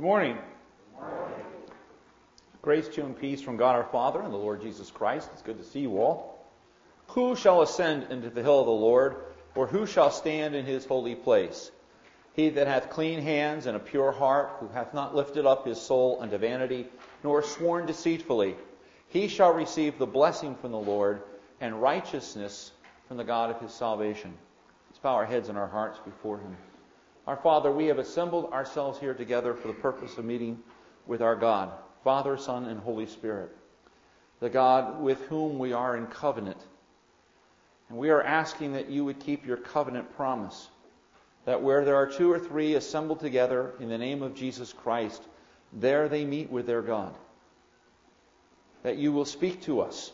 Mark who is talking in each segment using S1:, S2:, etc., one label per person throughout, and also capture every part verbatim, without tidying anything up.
S1: Good morning. Good morning. Grace to you and peace from God our Father and the Lord Jesus Christ. It's good to see you all. Who shall ascend into the hill of the Lord, or who shall stand in his holy place? He that hath clean hands and a pure heart, who hath not lifted up his soul unto vanity, nor sworn deceitfully, he shall receive the blessing from the Lord and righteousness from the God of his salvation. Let's bow our heads and our hearts before him. Our Father, we have assembled ourselves here together for the purpose of meeting with our God, Father, Son, and Holy Spirit, the God with whom we are in covenant. And we are asking that you would keep your covenant promise, that where there are two or three assembled together in the name of Jesus Christ, there they meet with their God. That you will speak to us,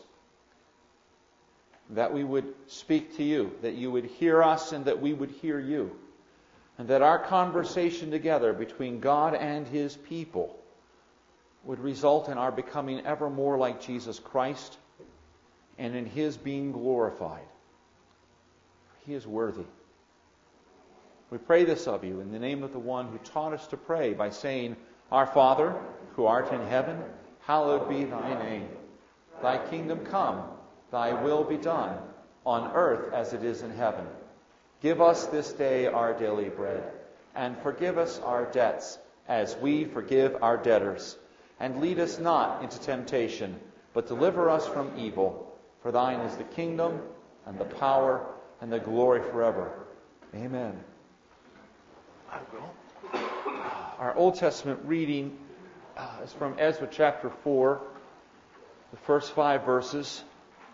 S1: that we would speak to you, that you would hear us and that we would hear you, and that our conversation together between God and his people would result in our becoming ever more like Jesus Christ and in his being glorified. He is worthy. We pray this of you in the name of the one who taught us to pray by saying, Our Father, who art in heaven, hallowed be thy name. Thy kingdom come, thy will be done, on earth as it is in heaven. Give us this day our daily bread, and forgive us our debts, as we forgive our debtors. And lead us not into temptation, but deliver us from evil. For thine is the kingdom, and the power, and the glory forever. Amen. I will. Our Old Testament reading uh, is from Ezra chapter four, the first five verses.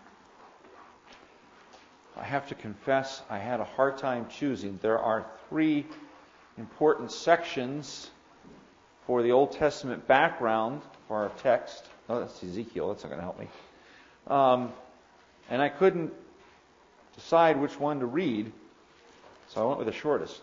S1: I have to confess, I had a hard time choosing. There are three important sections for the Old Testament background for our text. Oh, that's Ezekiel. That's not going to help me. Um, and I couldn't decide which one to read, so I went with the shortest.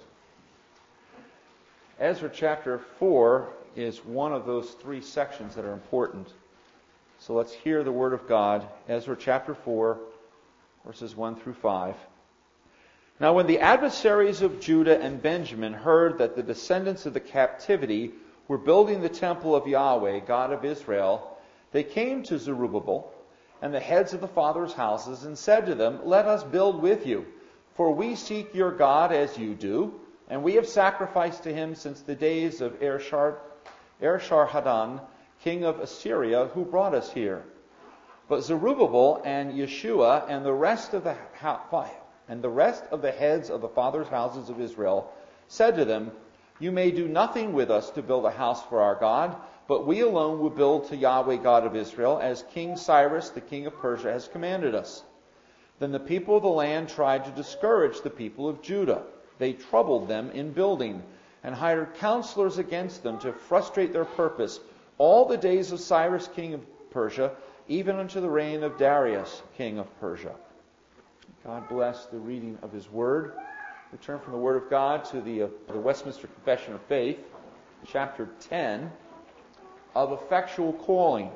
S1: Ezra chapter four is one of those three sections that are important. So let's hear the Word of God. Ezra chapter four, verses one through five. Now when the adversaries of Judah and Benjamin heard that the descendants of the captivity were building the temple of Yahweh, God of Israel, they came to Zerubbabel and the heads of the fathers' houses and said to them, Let us build with you, for we seek your God as you do, and we have sacrificed to him since the days of Ershar, Esarhaddon, king of Assyria, who brought us here. But Zerubbabel and Yeshua and the rest of the and the rest of the heads of the fathers' houses of Israel said to them, You may do nothing with us to build a house for our God, but we alone will build to Yahweh God of Israel, as King Cyrus, the king of Persia, has commanded us. Then the people of the land tried to discourage the people of Judah. They troubled them in building, and hired counselors against them to frustrate their purpose all the days of Cyrus, king of Persia, even unto the reign of Darius, king of Persia. God bless the reading of his word. We turn from the word of God to the, uh, the Westminster Confession of Faith, chapter ten, of effectual calling.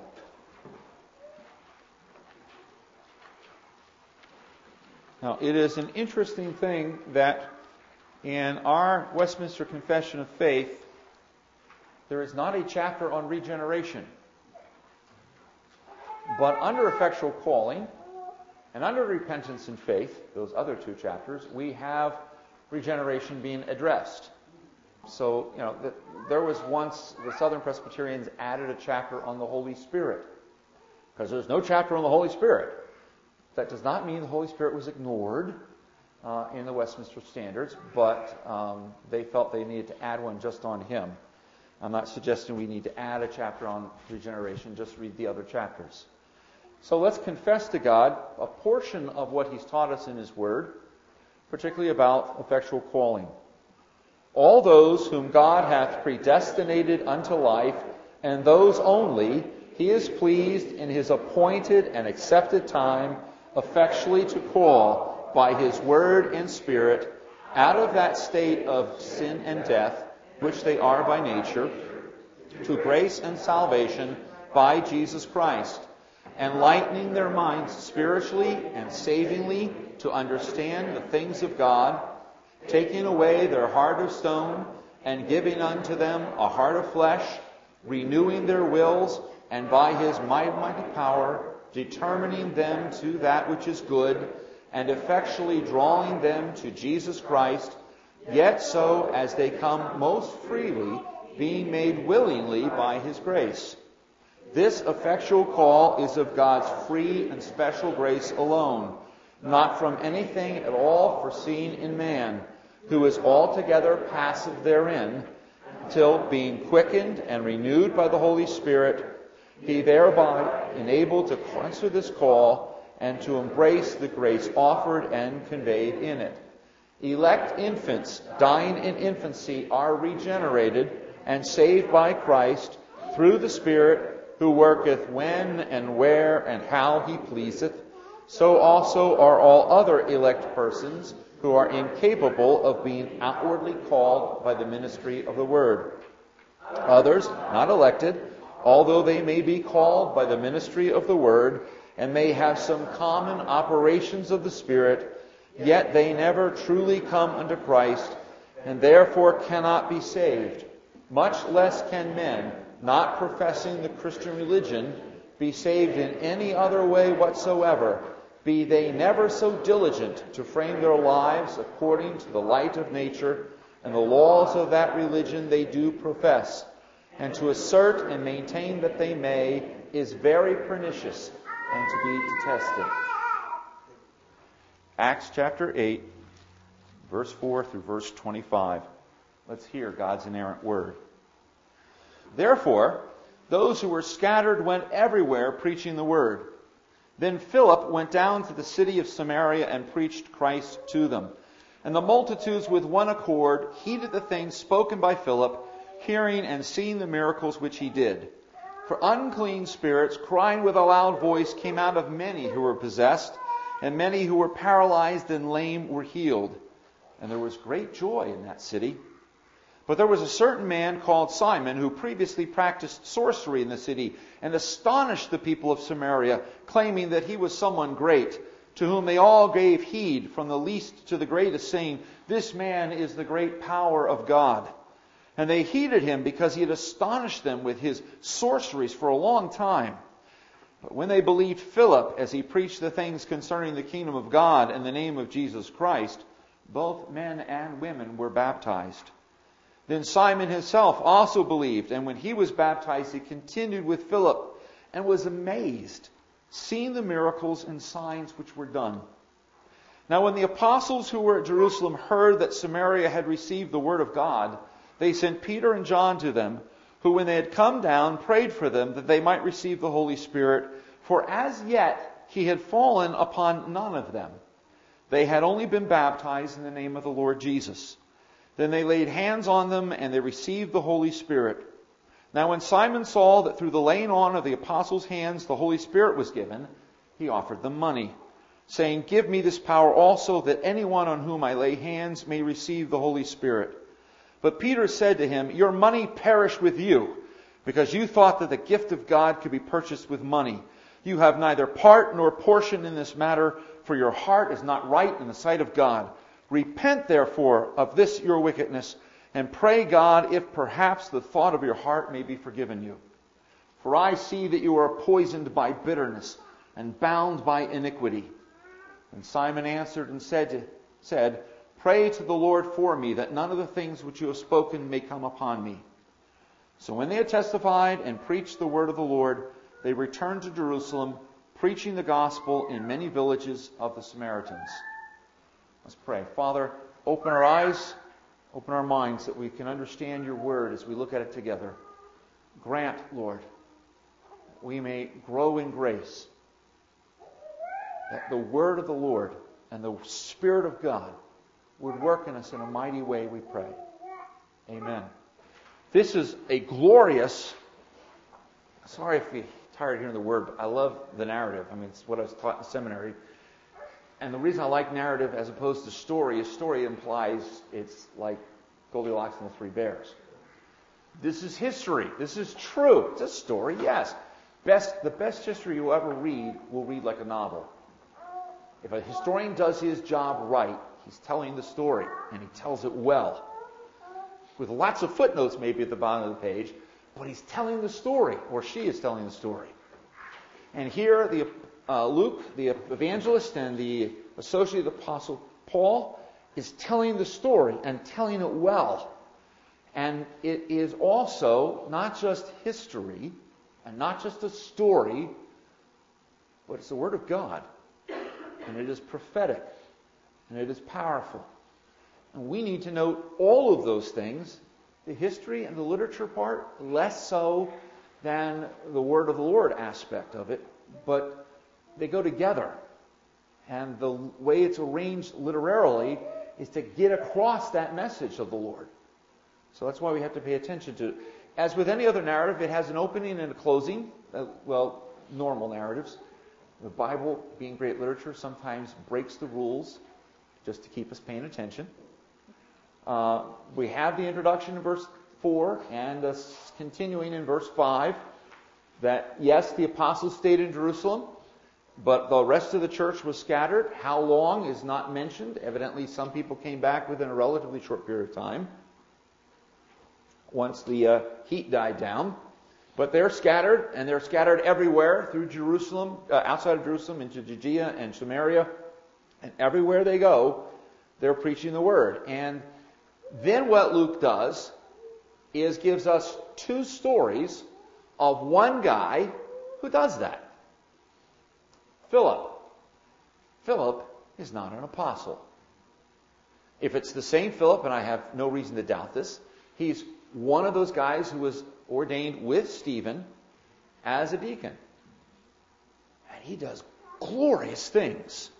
S1: Now, it is an interesting thing that in our Westminster Confession of Faith, there is not a chapter on regeneration. But under effectual calling and under repentance and faith, those other two chapters, we have regeneration being addressed. So, you know, the, there was once, the Southern Presbyterians added a chapter on the Holy Spirit, because there's no chapter on the Holy Spirit. That does not mean the Holy Spirit was ignored uh, in the Westminster Standards, but um, they felt they needed to add one just on him. I'm not suggesting we need to add a chapter on regeneration, just read the other chapters. So let's confess to God a portion of what he's taught us in his word, particularly about effectual calling. All those whom God hath predestinated unto life, and those only he is pleased in his appointed and accepted time effectually to call by his word and spirit out of that state of sin and death which they are by nature, to grace and salvation by Jesus Christ, enlightening their minds spiritually and savingly to understand the things of God, taking away their heart of stone and giving unto them a heart of flesh, renewing their wills, and by his mighty power, determining them to that which is good, and effectually drawing them to Jesus Christ, yet so as they come most freely, being made willingly by his grace. This effectual call is of God's free and special grace alone, not from anything at all foreseen in man, who is altogether passive therein, till being quickened and renewed by the Holy Spirit, he thereby enabled to answer this call and to embrace the grace offered and conveyed in it. Elect infants dying in infancy are regenerated and saved by Christ through the Spirit, who worketh when and where and how he pleaseth. So also are all other elect persons who are incapable of being outwardly called by the ministry of the word. Others, not elected, although they may be called by the ministry of the word, and may have some common operations of the Spirit, yet they never truly come unto Christ, and therefore cannot be saved. Much less can men, not professing the Christian religion, be saved in any other way whatsoever, be they never so diligent to frame their lives according to the light of nature and the laws of that religion they do profess, and to assert and maintain that they may is very pernicious and to be detested. Acts chapter eight, verse four through verse twenty-five. Let's hear God's inerrant word. Therefore, those who were scattered went everywhere preaching the word. Then Philip went down to the city of Samaria and preached Christ to them. And the multitudes with one accord heeded the things spoken by Philip, hearing and seeing the miracles which he did. For unclean spirits, crying with a loud voice, came out of many who were possessed, and many who were paralyzed and lame were healed. And there was great joy in that city. But there was a certain man called Simon who previously practiced sorcery in the city and astonished the people of Samaria, claiming that he was someone great, to whom they all gave heed, from the least to the greatest, saying, "This man is the great power of God." And they heeded him because he had astonished them with his sorceries for a long time. But when they believed Philip as he preached the things concerning the kingdom of God in the name of Jesus Christ, both men and women were baptized. Then Simon himself also believed, and when he was baptized, he continued with Philip and was amazed, seeing the miracles and signs which were done. Now when the apostles who were at Jerusalem heard that Samaria had received the word of God, they sent Peter and John to them, who when they had come down prayed for them that they might receive the Holy Spirit, for as yet he had fallen upon none of them. They had only been baptized in the name of the Lord Jesus. Then they laid hands on them, and they received the Holy Spirit. Now when Simon saw that through the laying on of the apostles' hands the Holy Spirit was given, he offered them money, saying, "Give me this power also, that anyone on whom I lay hands may receive the Holy Spirit." But Peter said to him, "Your money perish with you, because you thought that the gift of God could be purchased with money. You have neither part nor portion in this matter, for your heart is not right in the sight of God. Repent, therefore, of this your wickedness, and pray God if perhaps the thought of your heart may be forgiven you. For I see that you are poisoned by bitterness and bound by iniquity." And Simon answered and said, to, said, "Pray to the Lord for me, that none of the things which you have spoken may come upon me." So when they had testified and preached the word of the Lord, they returned to Jerusalem, preaching the gospel in many villages of the Samaritans. Let's pray. Father, open our eyes, open our minds, that we can understand your word as we look at it together. Grant, Lord, we may grow in grace, that the word of the Lord and the Spirit of God would work in us in a mighty way, we pray. Amen. This is a glorious, sorry if you're tired of hearing the word, but I love the narrative. I mean, it's what I was taught in seminary. And the reason I like narrative as opposed to story is story implies it's like Goldilocks and the Three Bears. This is history. This is true. It's a story, yes. Best, the best history you'll ever read will read like a novel. If a historian does his job right, he's telling the story, and he tells it well. with lots of footnotes maybe at the bottom of the page, but he's telling the story, or she is telling the story. And here, the uh, Luke, the evangelist and the associate apostle Paul, is telling the story and telling it well. And it is also not just history and not just a story, but it's the Word of God. And it is prophetic. And it is powerful. And we need to note all of those things, the history and the literature part, less so than the Word of the Lord aspect of it, but they go together. And the way it's arranged literarily is to get across that message of the Lord. So that's why we have to pay attention to it. As with any other narrative, it has an opening and a closing. Uh, well, normal narratives. The Bible, being great literature, sometimes breaks the rules just to keep us paying attention. Uh, we have the introduction in verse four and uh, continuing in verse five that, yes, the apostles stayed in Jerusalem, but the rest of the church was scattered. How long is not mentioned. Evidently, some people came back within a relatively short period of time once the uh, heat died down. But they're scattered, and they're scattered everywhere through Jerusalem, uh, outside of Jerusalem, into Judea and Samaria. And everywhere they go, they're preaching the word. And then what Luke does is gives us two stories of one guy who does that. Philip. Philip is not an apostle. If it's the same Philip, and I have no reason to doubt this, he's one of those guys who was ordained with Stephen as a deacon. And he does glorious things.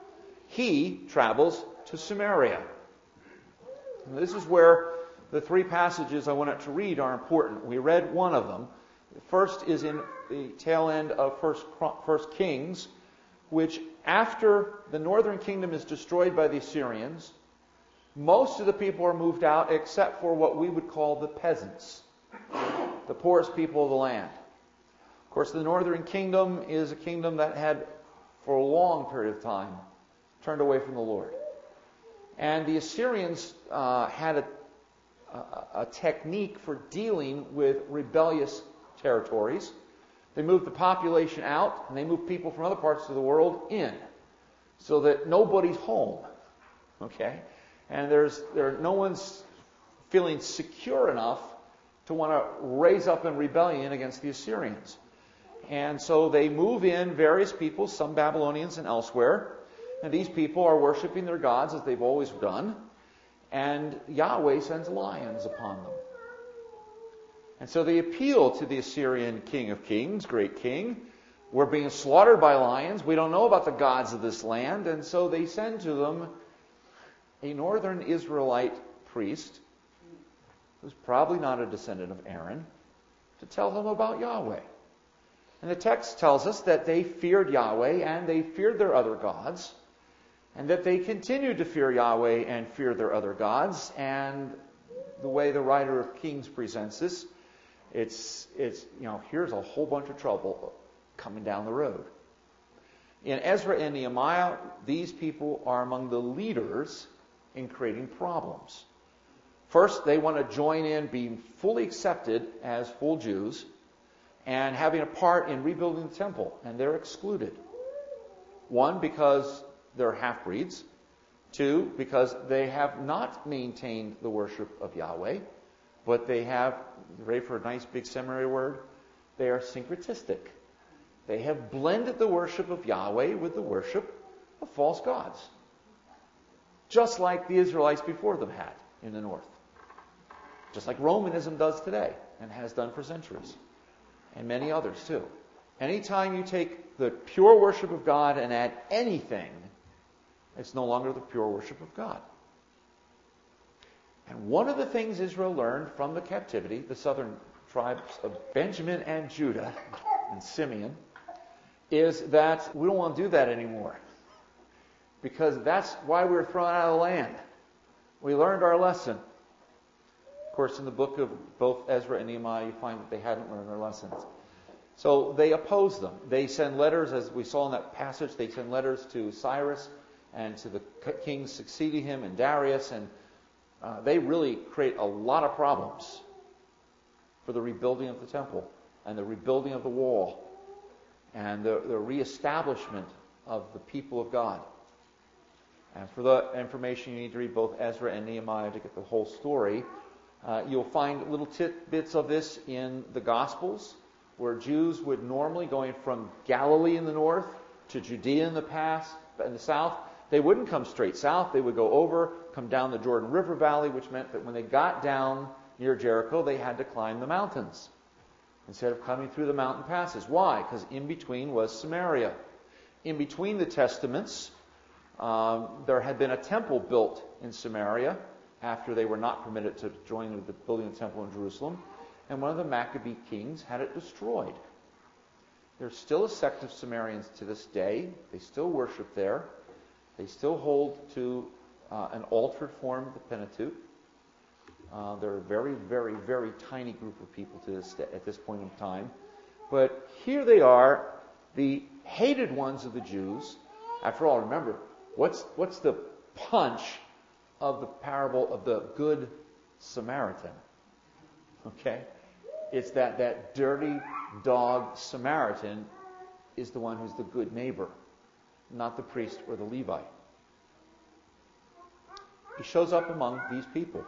S1: He travels to Samaria. And this is where the three passages I wanted to read are important. We read one of them. The first is in the tail end of First, First Kings, which after the northern kingdom is destroyed by the Assyrians, most of the people are moved out except for what we would call the peasants, the poorest people of the land. Of course, the northern kingdom is a kingdom that had, for a long period of time, turned away from the Lord. And the Assyrians uh, had a, a, a technique for dealing with rebellious territories. They moved the population out, and they moved people from other parts of the world in, so that nobody's home. Okay? And there's there no one's feeling secure enough to want to raise up in rebellion against the Assyrians. And so they move in various people, some Babylonians and elsewhere. And these people are worshiping their gods as they've always done. And Yahweh sends lions upon them. And so they appeal to the Assyrian king of kings, great king. We're being slaughtered by lions. We don't know about the gods of this land. And so they send to them a northern Israelite priest, who's probably not a descendant of Aaron, to tell them about Yahweh. And the text tells us that they feared Yahweh and they feared their other gods, and that they continued to fear Yahweh and fear their other gods. And the way the writer of Kings presents this, it's, it's you know, here's a whole bunch of trouble coming down the road. In Ezra and Nehemiah, these people are among the leaders in creating problems. First, they want to join in being fully accepted as full Jews and having a part in rebuilding the temple, and they're excluded. One, because they're half-breeds. Two, because they have not maintained the worship of Yahweh, but they have, ready for a nice big seminary word, they are syncretistic. They have blended the worship of Yahweh with the worship of false gods, just like the Israelites before them had in the north. Just like Romanism does today and has done for centuries. And many others too. Anytime you take the pure worship of God and add anything, it's no longer the pure worship of God. And one of the things Israel learned from the captivity, the southern tribes of Benjamin and Judah and Simeon, is that we don't want to do that anymore. Because that's why we were thrown out of the land. We learned our lesson. Of course, in the book of both Ezra and Nehemiah, you find that they hadn't learned their lessons. So they oppose them. They send letters, as we saw in that passage, they send letters to Cyrus and to the kings succeeding him and Darius, and Uh, they really create a lot of problems for the rebuilding of the temple and the rebuilding of the wall and the, the reestablishment of the people of God. And for the information, you need to read both Ezra and Nehemiah to get the whole story. Uh, you'll find little tidbits of this in the Gospels, where Jews would normally, going from Galilee in the north to Judea in the past, in the south, they wouldn't come straight south. They would go over, come down the Jordan River Valley, which meant that when they got down near Jericho, they had to climb the mountains instead of coming through the mountain passes. Why? Because in between was Samaria. In between the Testaments, um, there had been a temple built in Samaria after they were not permitted to join the building of the temple in Jerusalem. And one of the Maccabee kings had it destroyed. There's still a sect of Samaritans to this day. They still worship there. They still hold to uh, an altered form of the Pentateuch. Uh, they're a very, very, very tiny group of people to this day, at this point in time. But here they are, the hated ones of the Jews. After all, remember, what's what's the punch of the parable of the Good Samaritan? Okay? It's that that dirty dog Samaritan is the one who's the good neighbor, not the priest or the Levite. He shows up among these people.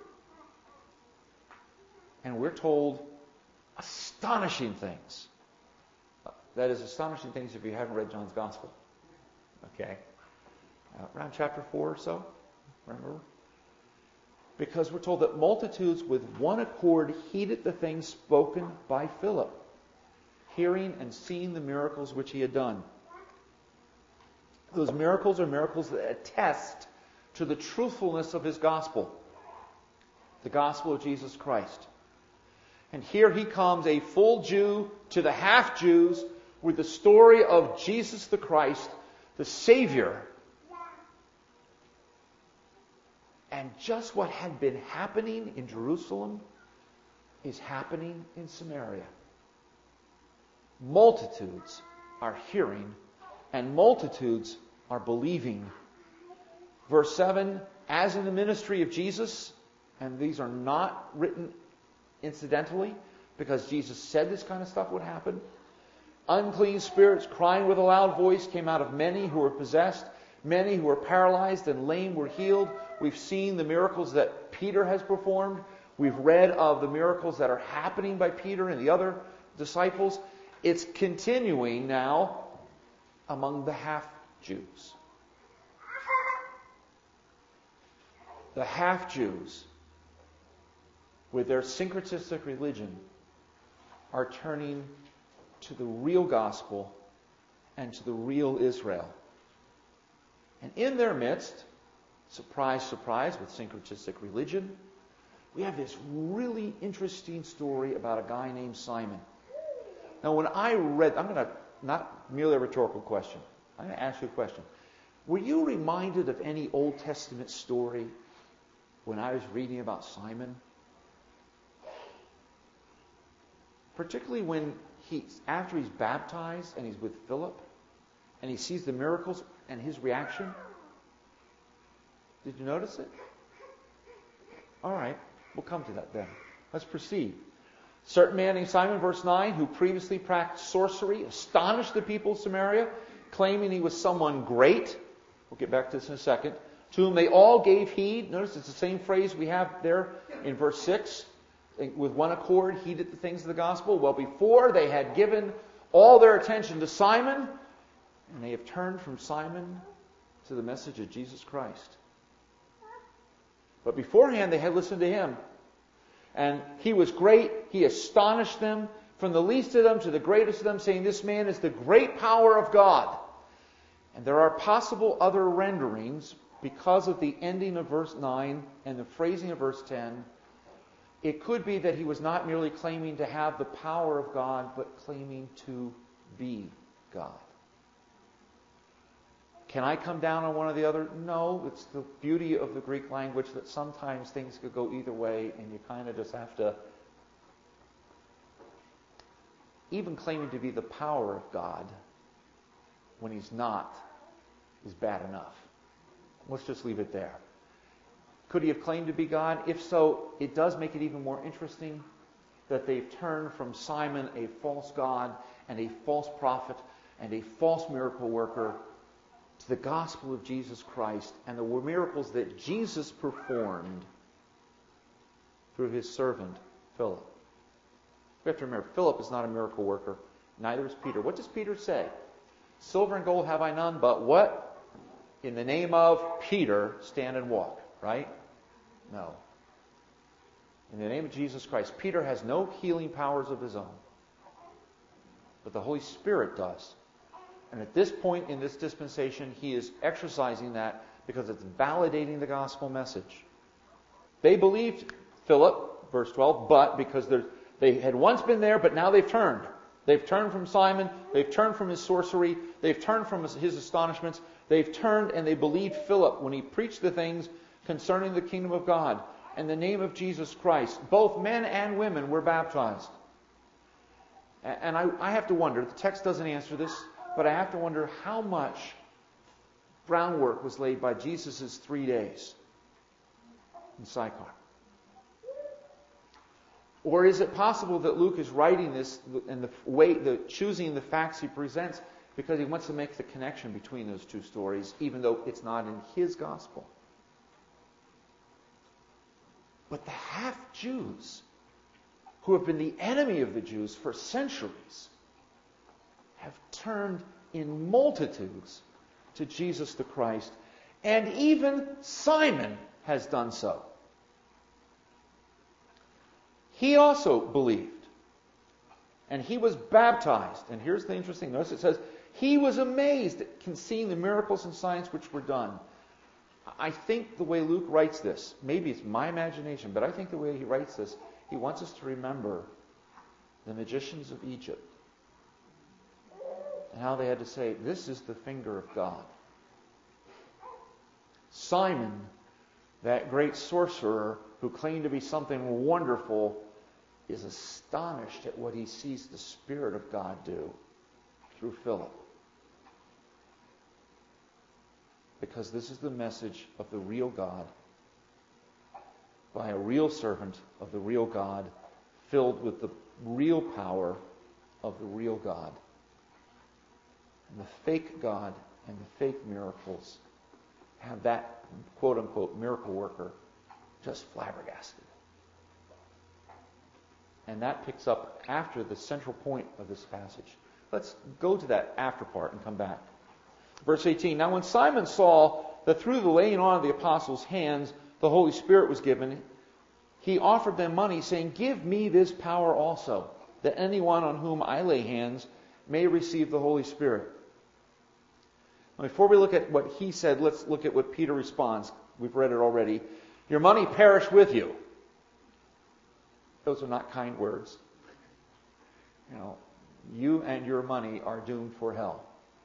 S1: And we're told astonishing things. That is, astonishing things if you haven't read John's Gospel. Okay? Uh, around chapter four or so, remember? Because we're told that multitudes with one accord heeded the things spoken by Philip, hearing and seeing the miracles which he had done. Those miracles are miracles that attest to the truthfulness of his gospel, the gospel of Jesus Christ. And here he comes, a full Jew to the half-Jews, with the story of Jesus the Christ, the Savior. And just what had been happening in Jerusalem is happening in Samaria. Multitudes are hearing, and multitudes are believing. Verse seven, as in the ministry of Jesus, and these are not written incidentally, because Jesus said this kind of stuff would happen. Unclean spirits crying with a loud voice came out of many who were possessed. Many who were paralyzed and lame were healed. We've seen the miracles that Peter has performed. We've read of the miracles that are happening by Peter and the other disciples. It's continuing now among the half-Jews. The half-Jews, with their syncretistic religion, are turning to the real gospel and to the real Israel. And in their midst, surprise, surprise, with syncretistic religion, we have this really interesting story about a guy named Simon. Now, when I read, I'm going to, not merely a rhetorical question, I'm going to ask you a question. Were you reminded of any Old Testament story when I was reading about Simon? Particularly when he, after he's baptized and he's with Philip and he sees the miracles and his reaction. Did you notice it? All right, we'll come to that then. Let's proceed. Certain man named Simon, verse nine, who previously practiced sorcery, astonished the people of Samaria, claiming he was someone great. We'll get back to this in a second. To whom they all gave heed. Notice it's the same phrase we have there in verse six. With one accord, heeded the things of the gospel. Well, before they had given all their attention to Simon, and they have turned from Simon to the message of Jesus Christ. But beforehand, they had listened to him. And he was great. He astonished them, from the least of them to the greatest of them, saying, this man is the great power of God. And there are possible other renderings because of the ending of verse nine and the phrasing of verse ten. It could be that he was not merely claiming to have the power of God, but claiming to be God. Can I come down on one or the other? No, it's the beauty of the Greek language that sometimes things could go either way, and you kind of just have to... Even claiming to be the power of God when he's not is bad enough. Let's just leave it there. Could he have claimed to be God? If so, it does make it even more interesting that they've turned from Simon, a false god and a false prophet and a false miracle worker, to the gospel of Jesus Christ and the miracles that Jesus performed through his servant, Philip. We have to remember, Philip is not a miracle worker. Neither is Peter. What does Peter say? Silver and gold have I none, but what? In the name of Peter, stand and walk. Right? No. In the name of Jesus Christ. Peter has no healing powers of his own. But the Holy Spirit does. And at this point in this dispensation, he is exercising that because it's validating the gospel message. They believed Philip, verse twelve, but because they had once been there, but now they've turned. They've turned from Simon. They've turned from his sorcery. They've turned from his astonishments. They've turned and they believed Philip when he preached the things concerning the kingdom of God and the name of Jesus Christ. Both men and women were baptized. And I, I have to wonder, the text doesn't answer this, but I have to wonder how much groundwork was laid by Jesus' three days in Sychar. Or is it possible that Luke is writing this and the way, the choosing the facts he presents because he wants to make the connection between those two stories, even though it's not in his gospel? But the half-Jews, who have been the enemy of the Jews for centuries, have turned in multitudes to Jesus the Christ, and even Simon has done so. He also believed, and he was baptized. And here's the interesting notice. It says, he was amazed at seeing the miracles and signs which were done. I think the way Luke writes this, maybe it's my imagination, but I think the way he writes this, he wants us to remember the magicians of Egypt and how they had to say, this is the finger of God. Simon, that great sorcerer who claimed to be something wonderful, is astonished at what he sees the Spirit of God do through Philip. Because this is the message of the real God by a real servant of the real God, filled with the real power of the real God. And the fake God and the fake miracles have that quote-unquote miracle worker just flabbergasted. And that picks up after the central point of this passage. Let's go to that after part and come back. Verse eighteen, now when Simon saw that through the laying on of the apostles' hands the Holy Spirit was given, he offered them money, saying, give me this power also, that anyone on whom I lay hands may receive the Holy Spirit. Now, before we look at what he said, let's look at what Peter responds. We've read it already. Your money perish with you. Those are not kind words. You know, you and your money are doomed for hell.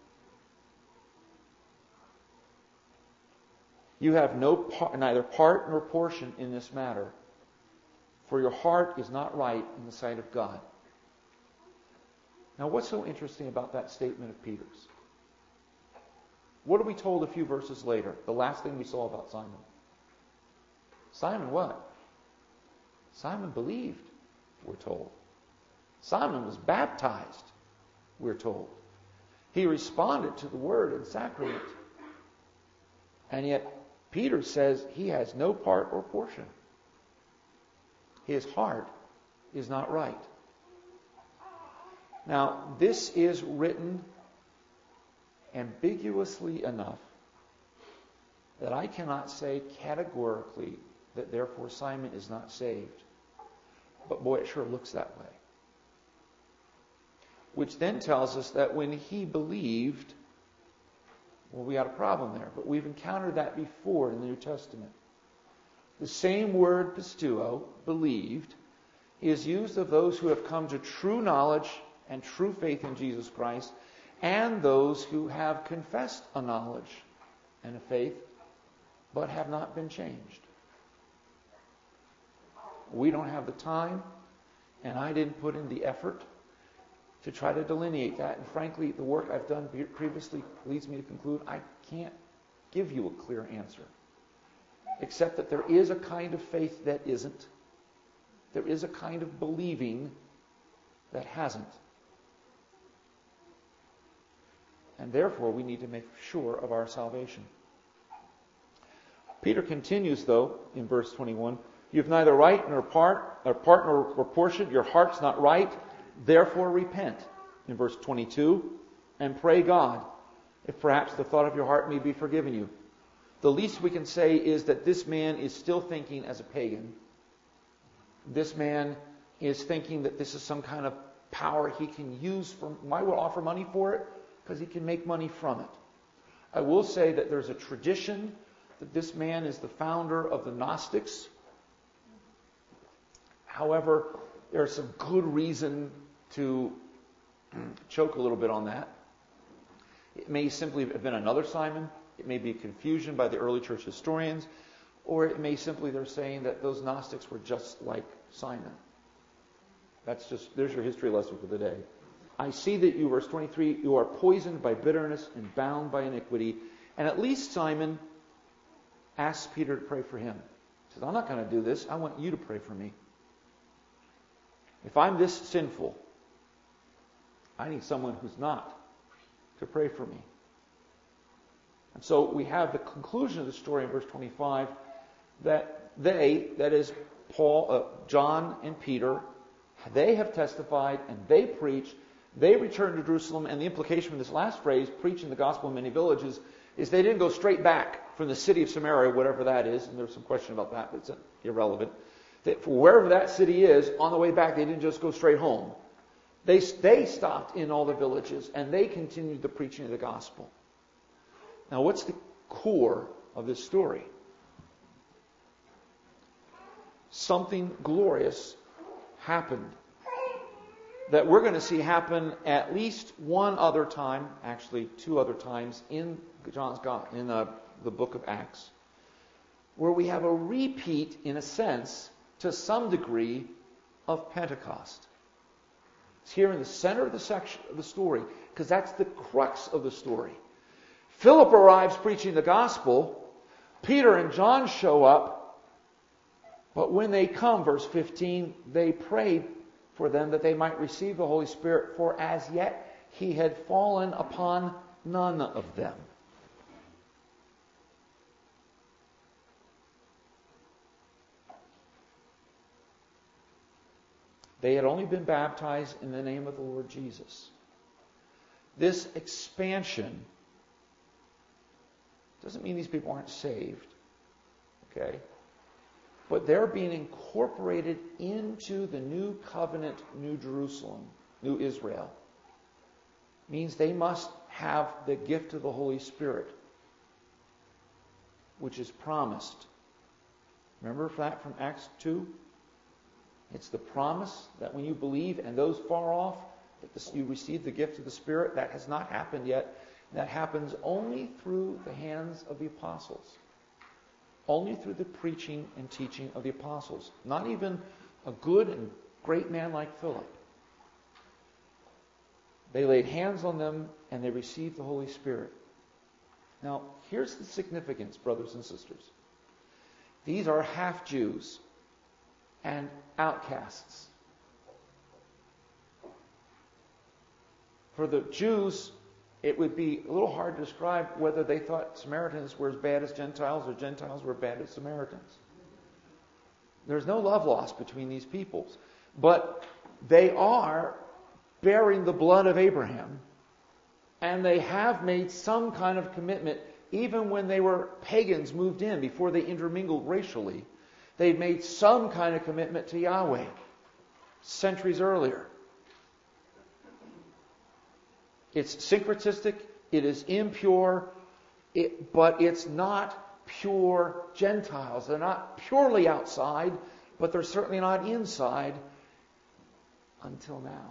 S1: You have no part, neither part nor portion in this matter, for your heart is not right in the sight of God. Now, what's so interesting about that statement of Peter's? What are we told a few verses later? The last thing we saw about Simon. Simon what? Simon believed, we're told. Simon was baptized, we're told. He responded to the word and sacrament. And yet, Peter says he has no part or portion. His heart is not right. Now, this is written ambiguously enough that I cannot say categorically that therefore Simon is not saved. But boy, it sure looks that way. Which then tells us that when he believed, well, we got a problem there. But we've encountered that before in the New Testament. The same word, pisteuo, believed, is used of those who have come to true knowledge and true faith in Jesus Christ, and those who have confessed a knowledge and a faith, but have not been changed. We don't have the time, and I didn't put in the effort to try to delineate that. And frankly, the work I've done previously leads me to conclude I can't give you a clear answer. except that there is a kind of faith that isn't. There is a kind of believing that hasn't. And therefore, we need to make sure of our salvation. Peter continues, though, in verse twenty-one, you have neither right nor part, or part nor, or portion. Your heart's not right. Therefore, repent. In verse twenty-two, and pray God, if perhaps the thought of your heart may be forgiven you. The least we can say is that this man is still thinking as a pagan. This man is thinking that this is some kind of power he can use. For, why would offer money for it? Because he can make money from it. I will say that there's a tradition that this man is the founder of the Gnostics. However, there's some good reason to choke a little bit on that. It may simply have been another Simon. It may be confusion by the early church historians. Or it may simply they're saying that those Gnostics were just like Simon. That's just, there's your history lesson for the day. I see that you, verse twenty-three, you are poisoned by bitterness and bound by iniquity. And at least Simon asks Peter to pray for him. He says, I'm not going to do this. I want you to pray for me. If I'm this sinful, I need someone who's not to pray for me. And so we have the conclusion of the story in verse twenty-five that they, that is Paul, uh, John and Peter, they have testified and they preach. They returned to Jerusalem, and the implication from this last phrase, preaching the gospel in many villages, is they didn't go straight back from the city of Samaria, whatever that is, and there's some question about that, but it's irrelevant. That for wherever that city is, on the way back, they didn't just go straight home. They, they stopped in all the villages, and they continued the preaching of the gospel. Now, what's the core of this story? Something glorious happened that we're going to see happen at least one other time, actually two other times in John's God, in uh, the book of Acts, where we have a repeat, in a sense, to some degree, of Pentecost. It's here in the center of the section of the story, because that's the crux of the story. Philip arrives preaching the gospel. Peter and John show up. But when they come, verse fifteen, they prayed for them that they might receive the Holy Spirit, for as yet he had fallen upon none of them. They had only been baptized in the name of the Lord Jesus. This expansion doesn't mean these people aren't saved. Okay? But they're being incorporated into the new covenant, New Jerusalem, New Israel. Means they must have the gift of the Holy Spirit, which is promised. Remember that from Acts two? It's the promise that when you believe, and those far off, that you receive the gift of the Spirit. That has not happened yet. That happens only through the hands of the apostles. Only through the preaching and teaching of the apostles. Not even a good and great man like Philip. They laid hands on them and they received the Holy Spirit. Now, here's the significance, brothers and sisters. These are half-Jews and outcasts. For the Jews, it would be a little hard to describe whether they thought Samaritans were as bad as Gentiles or Gentiles were bad as Samaritans. There's no love lost between these peoples. But they are bearing the blood of Abraham. And they have made some kind of commitment, even when they were pagans moved in, before they intermingled racially. They made some kind of commitment to Yahweh centuries earlier. It's syncretistic, it is impure, it, but it's not pure Gentiles. They're not purely outside, but they're certainly not inside until now.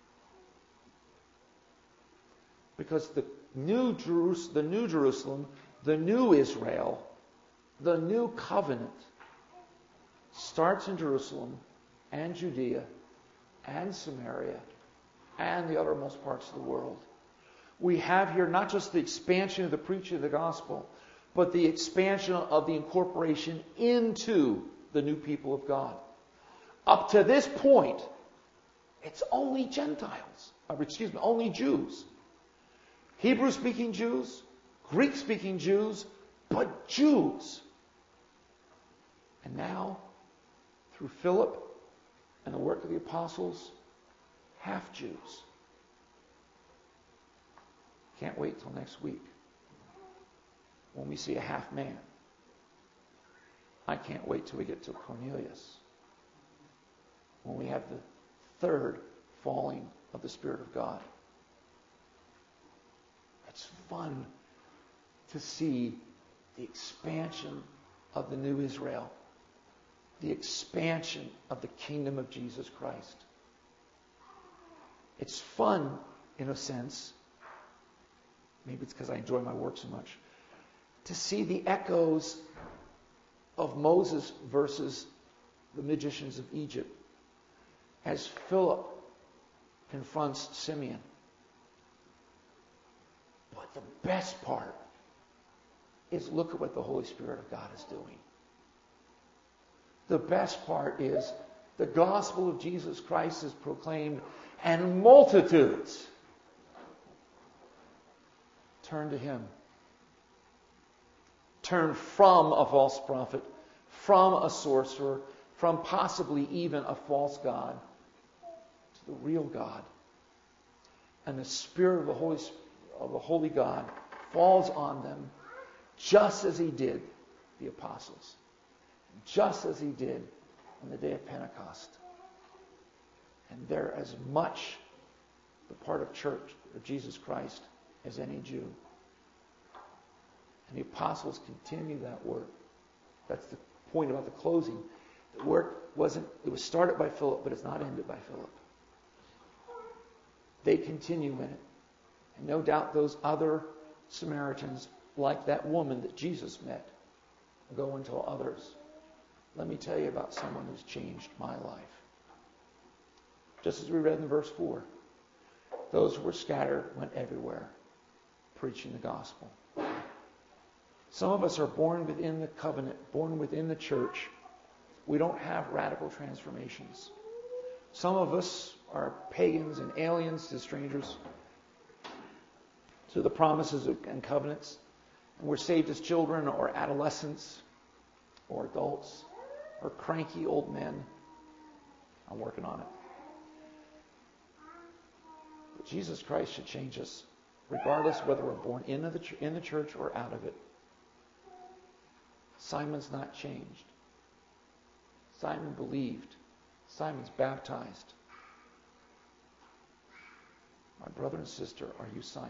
S1: Because the new Jerus- the new Jerusalem, the new Israel, the new covenant starts in Jerusalem and Judea and Samaria and the uttermost parts of the world. We have here not just the expansion of the preaching of the gospel, but the expansion of the incorporation into the new people of God. Up to this point, it's only Gentiles. Or excuse me, only Jews. Hebrew-speaking Jews, Greek-speaking Jews, but Jews. And now, through Philip and the work of the apostles, half Jews. Can't wait till next week when we see a half man. I can't wait till we get to Cornelius, when we have the third falling of the Spirit of God. It's fun to see the expansion of the new Israel, the expansion of the kingdom of Jesus Christ. It's fun, in a sense, maybe it's because I enjoy my work so much, to see the echoes of Moses versus the magicians of Egypt as Philip confronts Simeon. But the best part is look at what the Holy Spirit of God is doing. The best part is the gospel of Jesus Christ is proclaimed, and multitudes turn to Him. Turn from a false prophet, from a sorcerer, from possibly even a false god, to the real God. And the Spirit of the Holy, of the Holy God falls on them, just as He did the apostles, just as He did on the day of Pentecost. And they're as much the part of church of Jesus Christ as any Jew. And the apostles continue that work. That's the point about the closing. The work wasn't, it was started by Philip, but it's not ended by Philip. They continue in it. And no doubt those other Samaritans, like that woman that Jesus met, go and tell others. Let me tell you about someone who's changed my life. Just as we read in verse four. Those who were scattered went everywhere, preaching the gospel. Some of us are born within the covenant, born within the church. We don't have radical transformations. Some of us are pagans and aliens to strangers, to the promises and covenants. And we're saved as children or adolescents or adults or cranky old men. I'm working on it. But Jesus Christ should change us, regardless whether we're born into the ch- in the church or out of it. Simon's not changed. Simon believed. Simon's baptized. My brother and sister, are you Simon?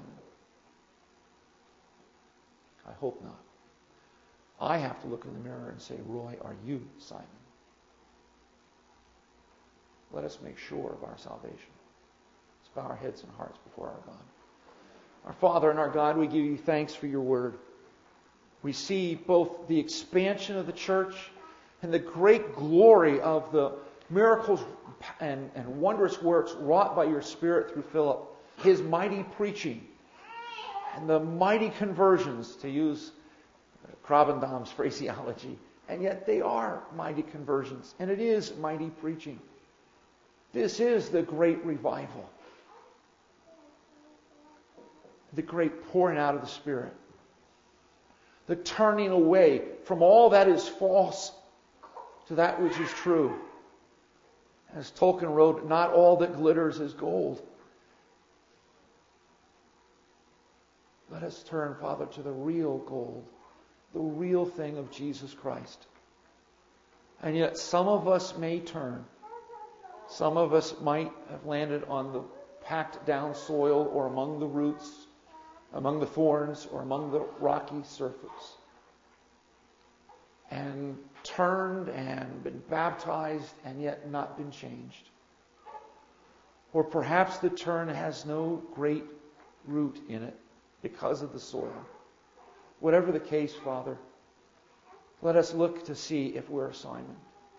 S1: I hope not. I have to look in the mirror and say, Roy, are you Simon? Let us make sure of our salvation. Let's bow our heads and hearts before our God. Our Father and our God, we give you thanks for your word. We see both the expansion of the church and the great glory of the miracles and, and wondrous works wrought by your Spirit through Philip, his mighty preaching, and the mighty conversions, to use Krabbendam's phraseology. And yet they are mighty conversions, and it is mighty preaching. This is the great revival, the great pouring out of the Spirit, the turning away from all that is false to that which is true. As Tolkien wrote, not all that glitters is gold. Let us turn, Father, to the real gold, the real thing of Jesus Christ. And yet some of us may turn. Some of us might have landed on the packed down soil or among the roots, among the thorns, or among the rocky surface, and turned and been baptized and yet not been changed. Or perhaps the turn has no great root in it because of the soil. Whatever the case, Father, let us look to see if we're Simon.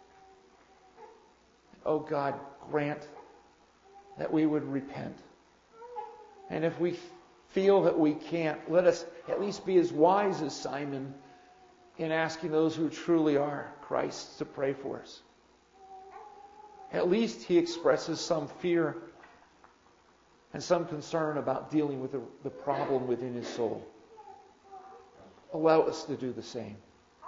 S1: Oh God, grant that we would repent. And if we feel that we can't, let us at least be as wise as Simon in asking those who truly are Christ's to pray for us. At least he expresses some fear and some concern about dealing with the, the problem within his soul. Allow us to do the same.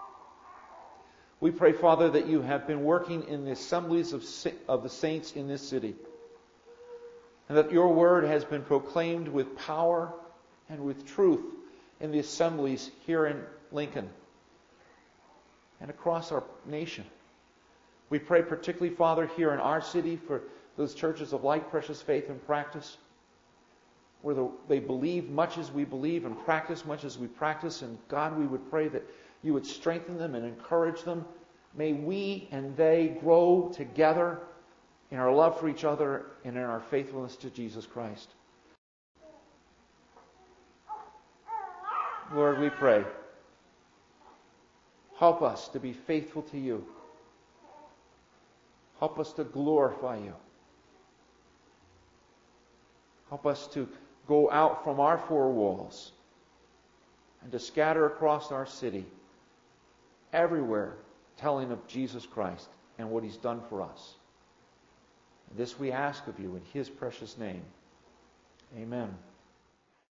S1: We pray, Father, that you have been working in the assemblies of, of the saints in this city, and that your word has been proclaimed with power and with truth in the assemblies here in Lincoln and across our nation. We pray particularly, Father, here in our city for those churches of like precious faith and practice, where the, they believe much as we believe and practice much as we practice. And God, we would pray that you would strengthen them and encourage them. May we and they grow together in our love for each other and in our faithfulness to Jesus Christ. Lord, we pray, help us to be faithful to you. Help us to glorify you. Help us to go out from our four walls and to scatter across our city, everywhere, telling of Jesus Christ and what he's done for us. This we ask of you in his precious name. Amen.